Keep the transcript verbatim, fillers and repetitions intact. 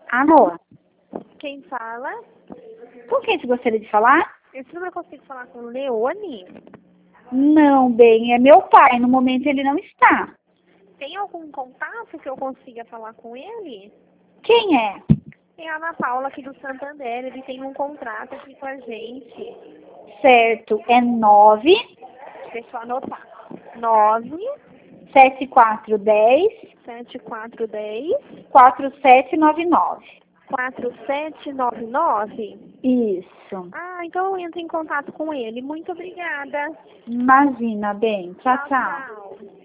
Alô? Quem fala? Com quem você gostaria de falar? Esse número eu consigo falar com o Leone? Não, bem, é meu pai. No momento ele não está. Tem algum contato que eu consiga falar com ele? Quem é? É a Ana Paula aqui do Santander. Ele tem um contrato aqui com a gente. Certo, é nove Deixa eu anotar. nove sete quatro um zero sete quatro um zero quatro sete nove nove. quatro sete nove nove. Isso. Ah, então eu entro em contato com ele. Muito obrigada. Imagina, bem. Tchau, tchau. Tchau.